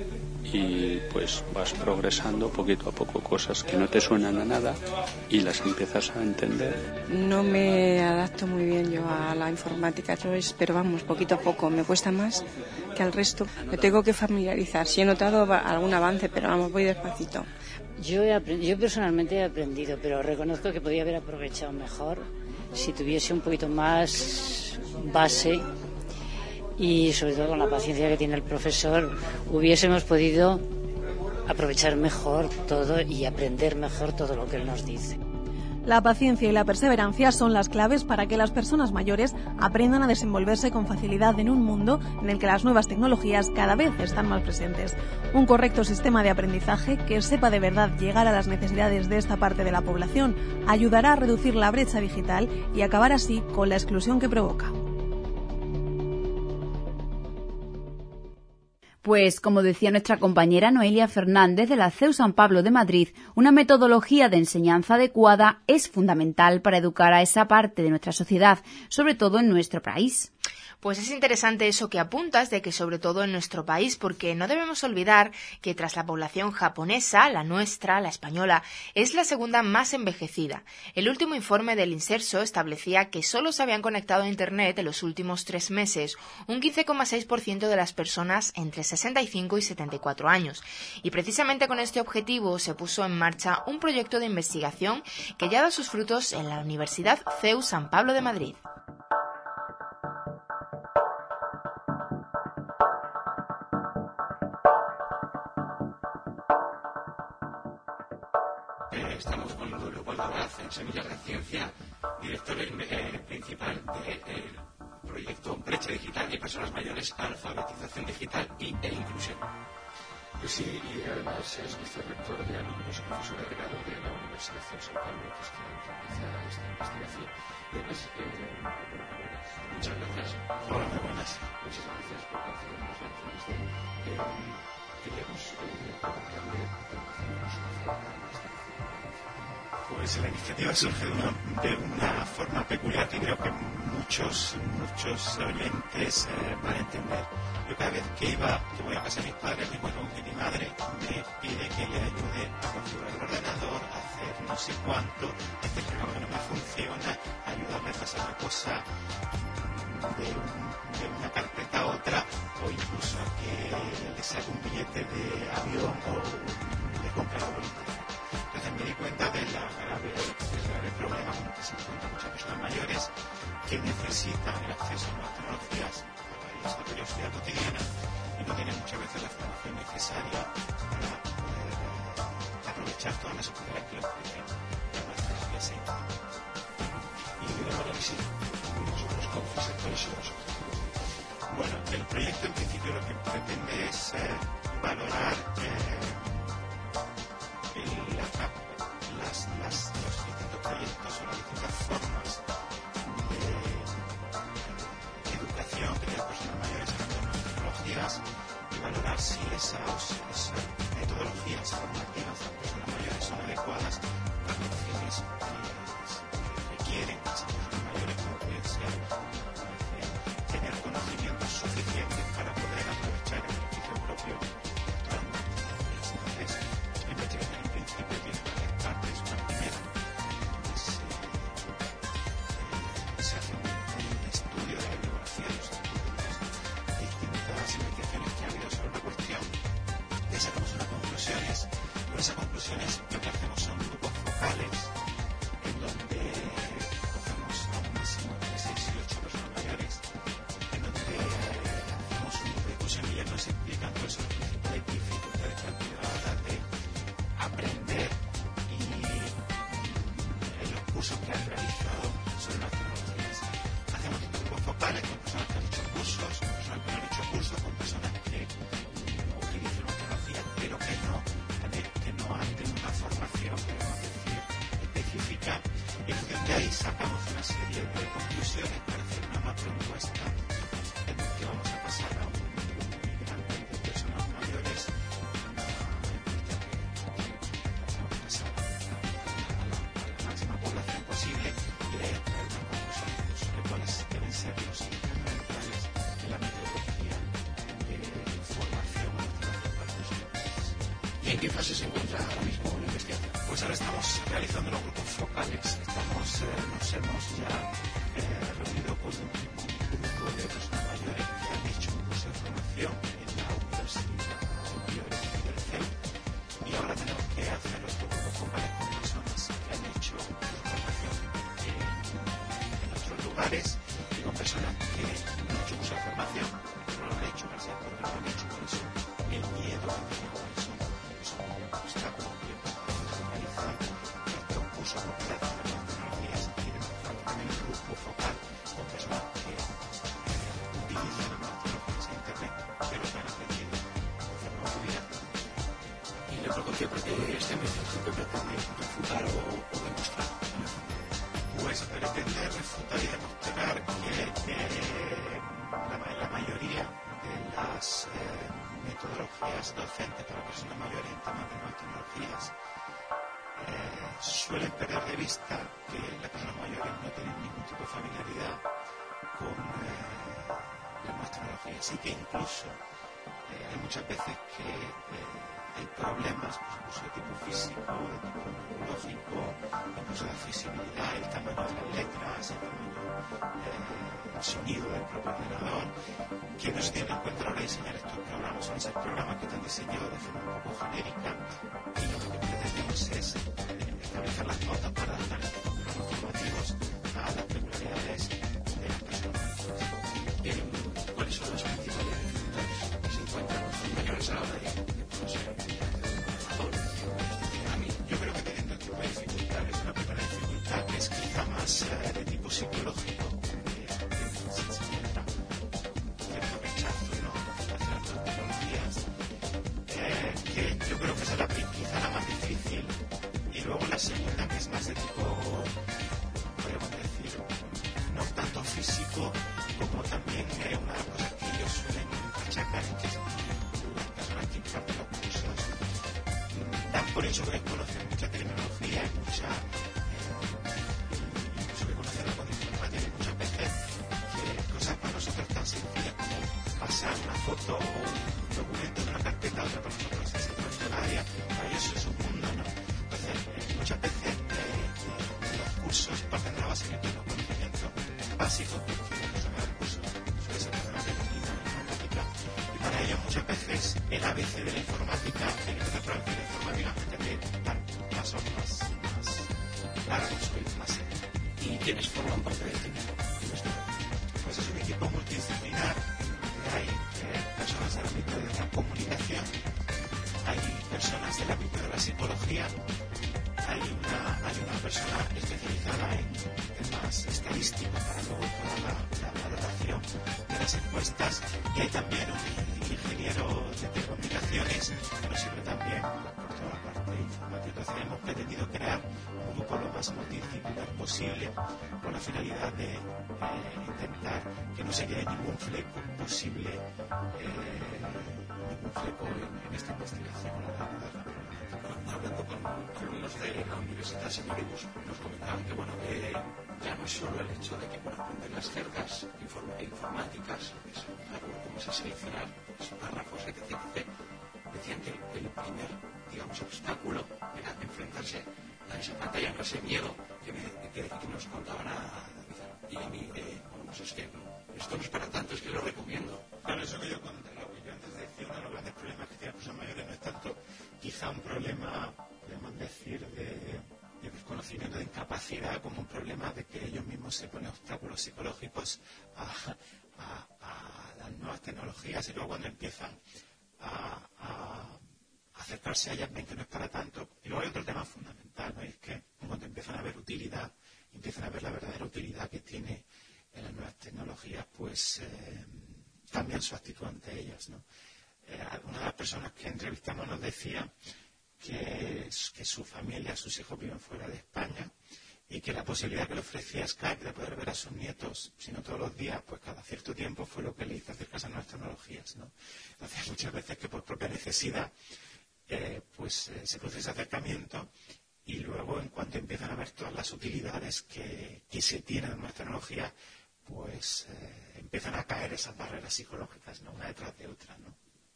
y pues vas progresando poquito a poco cosas que no te suenan a nada y las empiezas a entender. No me adapto muy bien yo a la informática, pero vamos, poquito a poco, me cuesta más que al resto. Me tengo que familiarizar, sí he notado algún avance, pero vamos, voy despacito. Yo, he aprendido, yo personalmente he aprendido, pero reconozco que podía haber aprovechado mejor si tuviese un poquito más base y sobre todo con la paciencia que tiene el profesor hubiésemos podido aprovechar mejor todo y aprender mejor todo lo que él nos dice. La paciencia y la perseverancia son las claves para que las personas mayores aprendan a desenvolverse con facilidad en un mundo en el que las nuevas tecnologías cada vez están más presentes. Un correcto sistema de aprendizaje que sepa de verdad llegar a las necesidades de esta parte de la población ayudará a reducir la brecha digital y acabar así con la exclusión que provoca. Pues, como decía nuestra compañera Noelia Fernández de la C E U San Pablo de Madrid, una metodología de enseñanza adecuada es fundamental para educar a esa parte de nuestra sociedad, sobre todo en nuestro país. Pues es interesante eso que apuntas de que sobre todo en nuestro país, porque no debemos olvidar que tras la población japonesa, la nuestra, la española, es la segunda más envejecida. El último informe del Inserso establecía que solo se habían conectado a Internet en los últimos tres meses un quince coma seis por ciento de las personas entre sesenta y cinco y setenta y cuatro años. Y precisamente con este objetivo se puso en marcha un proyecto de investigación que ya da sus frutos en la Universidad C E U San Pablo de Madrid. Estamos con Leopoldo Abad en Semillas de Ciencia, director eh, principal del proyecto Brecha Digital y Personas Mayores, Alfabetización Digital y e Inclusión. Pues sí, y además es vicerrector de alumnos y profesor agregado de la Universidad de San Pablo, que es quien realiza esta investigación. Y además, eh, muchas gracias. Hola, muy buenas. Muchas gracias por concedernos la entrevista. Eh, queríamos eh, preguntarle cómo surge la investigación. Pues la iniciativa surge de una, de una forma peculiar que creo que muchos, muchos oyentes eh, van a entender. Yo cada vez que iba, que voy a casa de mis padres, me encuentro con que mi madre me pide que le ayude a configurar el ordenador, a hacer no sé cuánto, a hacer que no me funciona, ayudarme a pasar una cosa de, un, de una carpeta a otra, o incluso a que le saque un billete de avión o le compre la voluntad. Entonces me di cuenta de la grave, del grave problema con el que se encuentran muchas personas mayores que necesitan el acceso a nuevas tecnologías para desarrollar su vida cotidiana y no tienen muchas veces la formación necesaria para poder eh, aprovechar todas las oportunidades que les ofrecen las nuevas tecnologías e Internet. Y de manera que sí, nosotros como sectores somos. Bueno, el proyecto en principio lo que pretende es eh, valorar eh, La, las, las, los distintos proyectos o las distintas formas de, de educación que las personas mayores han dado nuevas tecnologías y valorar si esas, esas metodologías formativas de las personas mayores son adecuadas para las necesidades que requieren las personas mayores, como pueden ser tener conocimientos suficientes para poder aprovechar el beneficio propio actualmente. Entonces, la investigación en principio tiene varias partes. Una primera es, eh, se hace un, un estudio de la bibliografía de los estudios, distintas investigaciones que ha habido sobre la cuestión, y sacamos unas conclusiones. Con esas conclusiones lo que hacemos son grupos focales en donde cogemos a un máximo de seis y ocho personas mayores, en donde hacemos un grupo de discusión y ya nos explican cuáles son las principales dificultades que han tenido a la hora de aprender y en los cursos que han realizado sobre las tecnologías. Hacemos grupos focales con personas que han hecho cursos, con personas que no han hecho cursos, con personas que utilizan una tecnología pero que no, que no han tenido una formación, queremos decir, específica, y de ahí sacamos una serie de conclusiones para hacer una macroencuesta en la que vamos a pasar a un grupo muy grande de personas mayores, máxima población posible y de ahí extraer una conclusión sobre cuáles deben ser los fundamentales de la metodología de formación a los trabajadores. ¿Y en qué fase se encuentra ahora mismo la investigación? Pues ahora estamos realizando los grupos focales. Estamos, eh, nos hemos ya eh, reunido con un grupo de personas mayores que han hecho un curso de formación en la Universidad Mayor del C E U y ahora tenemos que hacer los grupos focales con personas que han hecho formación en, en otros lugares y con personas que no han hecho curso de formación, pero lo han hecho, no sé por qué lo han hecho, por eso el miedo que tienen con eso, es un obstáculo que realizar estos cursos completos. pretende refutar y demostrar que eh, la, la mayoría de las eh, metodologías docentes para personas mayores en temas de nuevas tecnologías eh, suelen perder de vista que las personas mayores no tienen ningún tipo de familiaridad con eh, las nuevas tecnologías y que incluso eh, hay muchas veces que eh, hay problemas, pues, incluso de tipo físico, de tipo neurológico, incluso de accesibilidad, el tamaño de las letras, el tamaño, eh, el sonido del propio ordenador, que no se tienen en cuenta a la hora de diseñar estos programas. Son esos programas que están diseñados de forma un poco genérica y lo que pretendemos es eh, establecer las pautas para adaptar estos programas formativos a las peculiaridades de las personas mayores. Eh, ¿Cuáles son las principales dificultades que se encuentran los mayores a la hora de conocer? Yo creo que tienen dos tipos de dificultades. Una primera dificultad que es quizá más uh, de tipo psicológico, que se genera cierto rechazo, ¿no?, hacia las nuevas tecnologías, eh, que yo creo que esa es la, quizá la más difícil. Y luego la segunda, que es más de tipo, podríamos decir, no tanto físico, como también eh, una de las cosas que ellos suelen achacar es que las personas que imparten los cursos dan por hecho que conocen mucha tecnología y mucha eh, incluso que conocen la condición informática y muchas veces que cosas para nosotros tan sencillas como pasar una foto o un documento de una carpeta a otra para nosotros es extraordinaria, para ellos es un mundo, ¿no? Entonces eh, muchas veces eh, los cursos parten de la base de los conocimientos básicos que tienen que saber el curso suele ser problemas de comunidad informática y para ellos muchas veces el A B C de la informática tiene que hacer pruebas de la informática antes de dar pasos más, más largos o más serios. ¿Y quiénes forman parte de este equipo? Pues es un equipo multidisciplinar. Hay eh, personas del ámbito de la comunicación, hay personas del ámbito de la psicología, hay una, hay una persona especializada en temas estadísticos para luego toda la, la valoración de las encuestas y hay también un ingeniero de telecomunicaciones que nos sirve también por toda la parte informática. Entonces hemos pretendido crear un grupo lo más multidisciplinar posible con la finalidad de eh, intentar que no se quede ningún fleco posible, eh, ningún fleco en, en esta investigación a la hora de la problemática. Hablando con alumnos de la Universidad Señorimus, nos comentaban que bueno, eh, ya no es solo el hecho de que bueno, aprender las jergas inform informáticas, que es algo como se seleccionar pues, párrafos, etcétera, etcétera. Decían que el primer, digamos, obstáculo era enfrentarse a esa pantalla, no ese miedo que, me, que, que nos contaban a David. Y a mí, eh, bueno, pues es que esto no es para tanto, es que lo recomiendo. Claro, eso que yo conté, lo que yo antes decía, uno de los grandes problemas que tienen las personas mayores no es tanto quizá un problema, podemos decir, de, de desconocimiento, de incapacidad, como un problema de que ellos mismos se ponen obstáculos psicológicos a, a, a las nuevas tecnologías y luego cuando empiezan a, a acercarse a ellas ven que no es para tanto. Y luego hay otro tema fundamental, ¿no? Es que cuando empiezan a ver utilidad, empiezan a ver la verdadera utilidad que tiene en las nuevas tecnologías, pues eh, cambian su actitud ante ellas, ¿no? Eh, algunas de las personas que entrevistamos nos decían que, que su familia, sus hijos viven fuera de España y que la posibilidad que le ofrecía Skype de poder ver a sus nietos, si no todos los días, pues cada cierto tiempo fue lo que le hizo acercarse a nuevas tecnologías, ¿no? Entonces muchas veces que por propia necesidad eh, pues eh, se produce ese acercamiento y luego en cuanto empiezan a ver todas las utilidades que, que se tienen en nuevas tecnologías, pues eh, empiezan a caer esas barreras psicológicas, ¿no? Una detrás de otra, ¿no?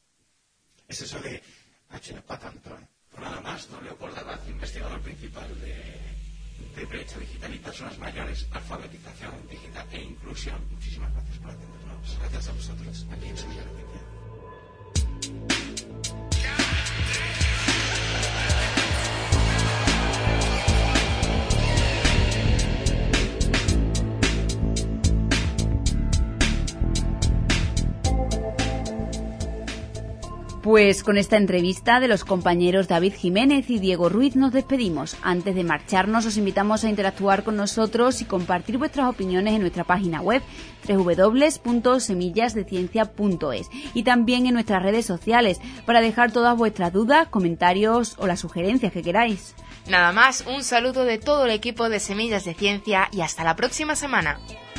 Es eso de, aquí no es para tanto, ¿eh? Por nada más, don Leopoldo Abad, investigador principal de, de brecha digital y personas mayores, alfabetización digital e inclusión. Muchísimas gracias por atendernos. Gracias a vosotros. Aquí en Sevilla. Pues con esta entrevista de los compañeros David Jiménez y Diego Ruiz nos despedimos. Antes de marcharnos os invitamos a interactuar con nosotros y compartir vuestras opiniones en nuestra página web doble u doble u doble u punto semillas de ciencia punto es y también en nuestras redes sociales para dejar todas vuestras dudas, comentarios o las sugerencias que queráis. Nada más, un saludo de todo el equipo de Semillas de Ciencia y hasta la próxima semana.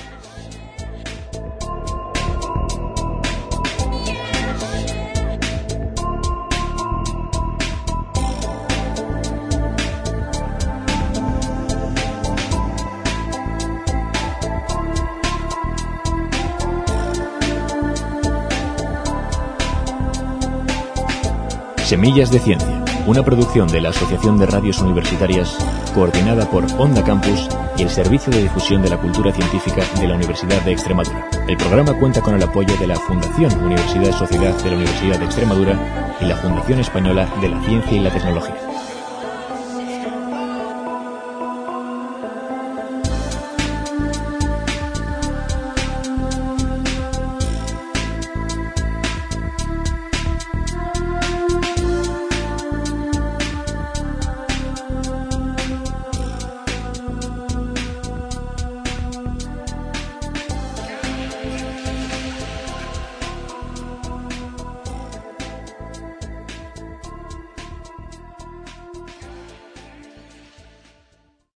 Semillas de Ciencia, una producción de la Asociación de Radios Universitarias, coordinada por Onda Campus y el Servicio de Difusión de la Cultura Científica de la Universidad de Extremadura. El programa cuenta con el apoyo de la Fundación Universidad Sociedad de la Universidad de Extremadura y la Fundación Española de la Ciencia y la Tecnología.